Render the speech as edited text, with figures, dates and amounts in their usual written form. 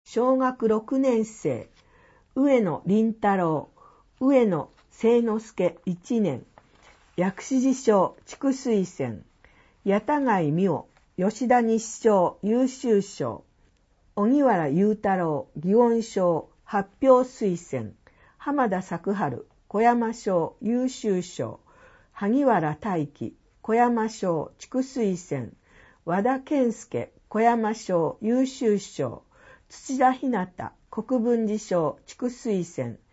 小学6年生、上野林太郎、上野清之助1年、薬師寺賞地区推薦、八田貝美央、吉田日賞優秀賞、荻原雄太郎、祇園賞発表推薦、浜田作春、小山賞優秀賞、萩原大輝、小山賞地区推薦、和田健介、小山賞優秀賞、土田ひなた、国分寺賞地区推薦、